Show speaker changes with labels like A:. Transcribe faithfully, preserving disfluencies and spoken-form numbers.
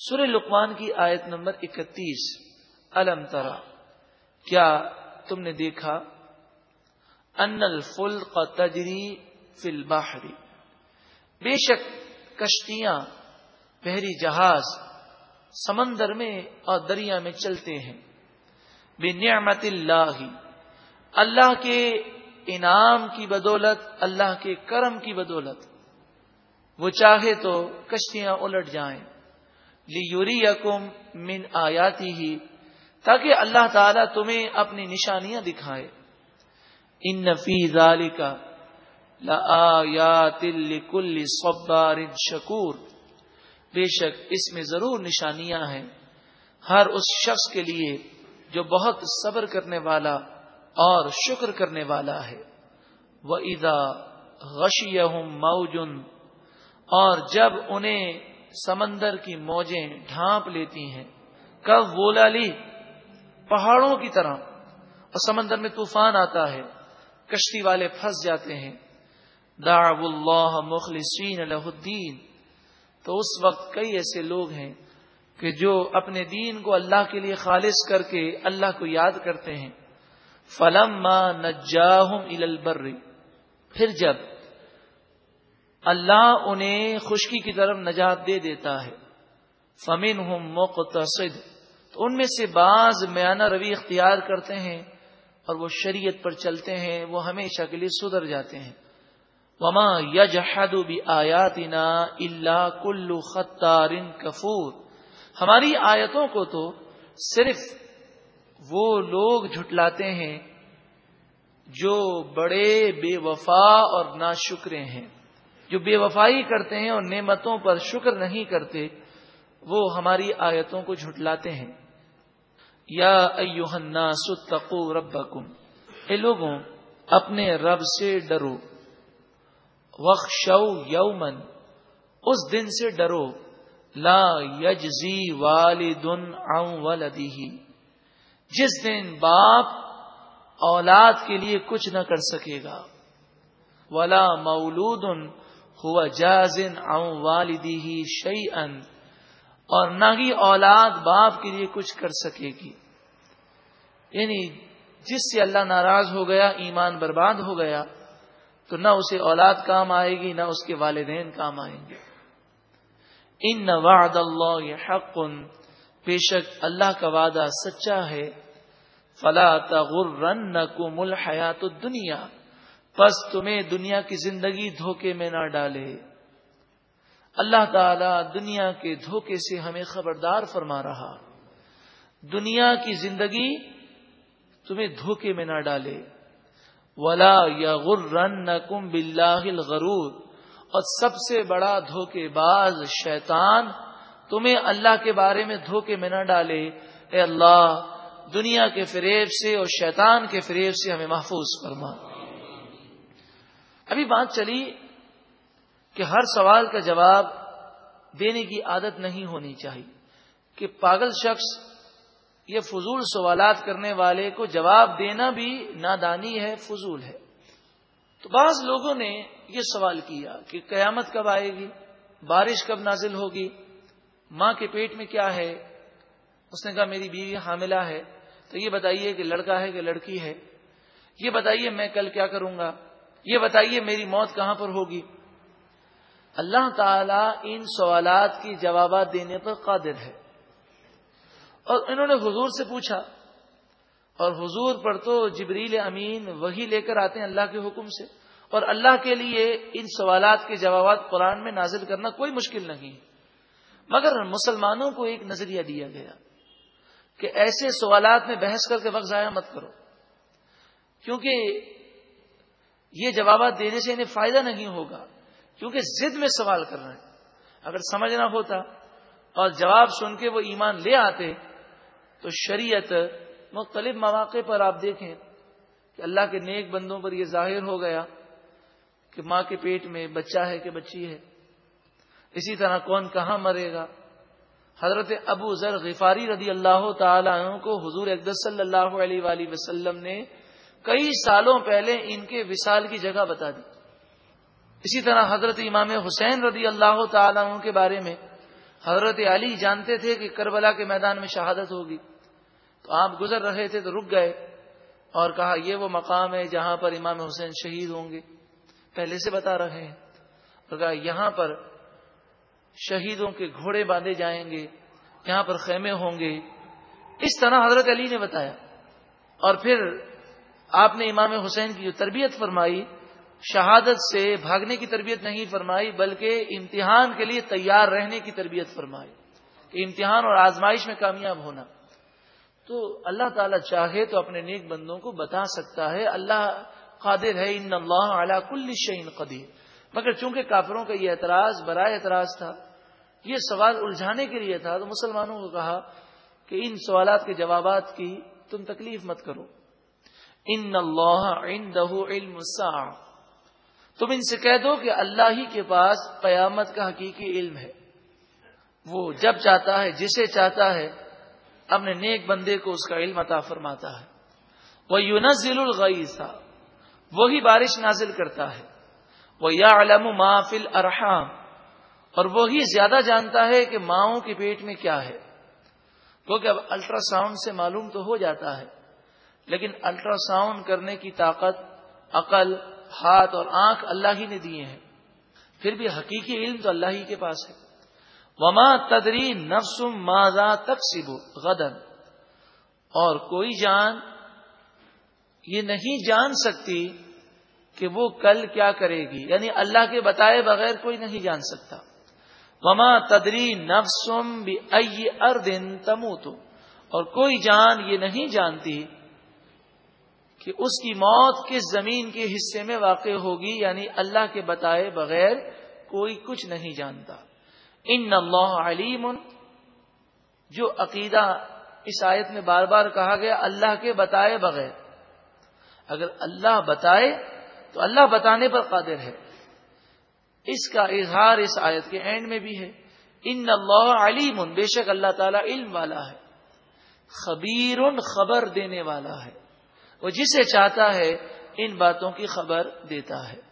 A: سورہ لقمان کی آیت نمبر اکتیس. الم ترى، کیا تم نے دیکھا، ان الفلق تجری فی البحر، بے شک کشتیاں، بحری جہاز سمندر میں اور دریا میں چلتے ہیں، بنعمت اللہ، اللہ کے انعام کی بدولت، اللہ کے کرم کی بدولت. وہ چاہے تو کشتیاں الٹ جائیں. لیریکم من آیاتہ، تاکہ اللہ تعالیٰ تمہیں اپنی نشانیاں دکھائے. ان فی ذالک لآیات لکل صبار شکور، بے شک اس میں ضرور نشانیاں ہیں ہر اس شخص کے لیے جو بہت صبر کرنے والا اور شکر کرنے والا ہے. وَإِذَا غَشِيَهُمْ مَوْجٌ، اور جب انہیں سمندر کی موجیں ڈھانپ لیتی ہیں، کب وولالی، پہاڑوں کی طرح، اور سمندر میں طوفان آتا ہے، کشتی والے پھنس جاتے ہیں. دعوا اللہ مخلصین لہ الدین، تو اس وقت کئی ایسے لوگ ہیں کہ جو اپنے دین کو اللہ کے لیے خالص کر کے اللہ کو یاد کرتے ہیں. فلما نجاہم الی البر، پھر جب اللہ انہیں خشکی کی طرف نجات دے دیتا ہے. فمنہم مقتصد، تو ان میں سے بعض میانہ روی اختیار کرتے ہیں اور وہ شریعت پر چلتے ہیں، وہ ہمیشہ کے لیے سدھر جاتے ہیں. وما یجحد بآیاتنا الا کل ختار کفور، ہماری آیتوں کو تو صرف وہ لوگ جھٹلاتے ہیں جو بڑے بے وفا اور ناشکرے ہیں، جو بے وفائی کرتے ہیں اور نعمتوں پر شکر نہیں کرتے، وہ ہماری آیتوں کو جھٹلاتے ہیں. یا ایھا الناس اتقوا ربکم، اے لوگوں اپنے رب سے ڈرو. وخشوا یوما، اس دن سے ڈرو، لا یجزی والد عن ولدہ، جس دن باپ اولاد کے لیے کچھ نہ کر سکے گا. ولا مولود هو جاز عن والدہ شیئا، اور نہ ہی اولاد باپ کے لیے کچھ کر سکے گی. یعنی جس سے اللہ ناراض ہو گیا، ایمان برباد ہو گیا، تو نہ اسے اولاد کام آئے گی، نہ اس کے والدین کام آئیں گے. ان وعد اللہ حق، بے شک اللہ کا وعدہ سچا ہے. فلا تغرنکم الحیات الدنیا، پس تمہیں دنیا کی زندگی دھوکے میں نہ ڈالے. اللہ تعالی دنیا کے دھوکے سے ہمیں خبردار فرما رہا، دنیا کی زندگی تمہیں دھوکے میں نہ ڈالے. ولا یغرنکم باللہ الغرور، اور سب سے بڑا دھوکے باز شیطان تمہیں اللہ کے بارے میں دھوکے میں نہ ڈالے. اے اللہ دنیا کے فریب سے اور شیطان کے فریب سے ہمیں محفوظ فرما. ابھی بات چلی کہ ہر سوال کا جواب دینے کی عادت نہیں ہونی چاہیے، کہ پاگل شخص یہ فضول سوالات کرنے والے کو جواب دینا بھی نادانی ہے، فضول ہے. تو بعض لوگوں نے یہ سوال کیا کہ قیامت کب آئے گی، بارش کب نازل ہوگی، ماں کے پیٹ میں کیا ہے. اس نے کہا میری بیوی حاملہ ہے، تو یہ بتائیے کہ لڑکا ہے کہ لڑکی ہے، یہ بتائیے میں کل کیا کروں گا، یہ بتائیے میری موت کہاں پر ہوگی. اللہ تعالیٰ ان سوالات کی جوابات دینے پر قادر ہے. اور انہوں نے حضور سے پوچھا، اور حضور پر تو جبریل امین وحی لے کر آتے ہیں اللہ کے حکم سے، اور اللہ کے لیے ان سوالات کے جوابات قرآن میں نازل کرنا کوئی مشکل نہیں. مگر مسلمانوں کو ایک نظریہ دیا گیا کہ ایسے سوالات میں بحث کر کے وقت ضائع مت کرو، کیونکہ یہ جوابات دینے سے انہیں فائدہ نہیں ہوگا، کیونکہ ضد میں سوال کر رہے ہیں. اگر سمجھنا ہوتا اور جواب سن کے وہ ایمان لے آتے تو شریعت مختلف مواقع پر آپ دیکھیں کہ اللہ کے نیک بندوں پر یہ ظاہر ہو گیا کہ ماں کے پیٹ میں بچہ ہے کہ بچی ہے. اسی طرح کون کہاں مرے گا. حضرت ابو ذر غفاری رضی اللہ تعالی عنہ کو حضور اقدس صلی اللہ علیہ وآلہ وسلم نے کئی سالوں پہلے ان کے وصال کی جگہ بتا دی. اسی طرح حضرت امام حسین رضی اللہ تعالی عنہ کے بارے میں حضرت علی جانتے تھے کہ کربلا کے میدان میں شہادت ہوگی، تو آپ گزر رہے تھے تو رک گئے اور کہا یہ وہ مقام ہے جہاں پر امام حسین شہید ہوں گے، پہلے سے بتا رہے ہیں، اور کہا یہاں پر شہیدوں کے گھوڑے باندھے جائیں گے، یہاں پر خیمے ہوں گے. اس طرح حضرت علی نے بتایا. اور پھر آپ نے امام حسین کی جو تربیت فرمائی، شہادت سے بھاگنے کی تربیت نہیں فرمائی بلکہ امتحان کے لیے تیار رہنے کی تربیت فرمائی کہ امتحان اور آزمائش میں کامیاب ہونا. تو اللہ تعالیٰ چاہے تو اپنے نیک بندوں کو بتا سکتا ہے، اللہ قادر ہے، ان اللہ علی کل شیء قدیر. مگر چونکہ کافروں کا یہ اعتراض برائے اعتراض تھا، یہ سوال الجھانے کے لیے تھا، تو مسلمانوں کو کہا کہ ان سوالات کے جوابات کی تم تکلیف مت کرو. ان اللہ عندہ علم الساعہ، تم ان سے کہہ دو کہ اللہ ہی کے پاس قیامت کا حقیقی علم ہے، وہ جب چاہتا ہے جسے چاہتا ہے اپنے نیک بندے کو اس کا علم عطا فرماتا ہے. وَيُنَزِّلُ الْغَيْثَ، وہی بارش نازل کرتا ہے. وَيَعْلَمُ مَا فِي الْأَرْحَامِ، اور وہی زیادہ جانتا ہے کہ ماؤں کے پیٹ میں کیا ہے. کیونکہ اب الٹرا ساؤنڈ سے معلوم تو ہو جاتا ہے، لیکن الٹرا ساؤنڈ کرنے کی طاقت، عقل، ہاتھ اور آنکھ اللہ ہی نے دیے ہیں، پھر بھی حقیقی علم تو اللہ ہی کے پاس ہے. وما تدری نفس ماذا تکسب غدا، اور کوئی جان یہ نہیں جان سکتی کہ وہ کل کیا کرے گی، یعنی اللہ کے بتائے بغیر کوئی نہیں جان سکتا. وما تدری نفس بأی ارض تموت، اور کوئی جان یہ نہیں جانتی کہ اس کی موت کس زمین کے حصے میں واقع ہوگی، یعنی اللہ کے بتائے بغیر کوئی کچھ نہیں جانتا. ان اللہ علیم، جو عقیدہ اس آیت میں بار بار کہا گیا اللہ کے بتائے بغیر، اگر اللہ بتائے تو اللہ بتانے پر قادر ہے. اس کا اظہار اس آیت کے اینڈ میں بھی ہے. ان اللہ علیم، بے شک اللہ تعالیٰ علم والا ہے. خبیر، خبر دینے والا ہے، وہ جسے چاہتا ہے ان باتوں کی خبر دیتا ہے.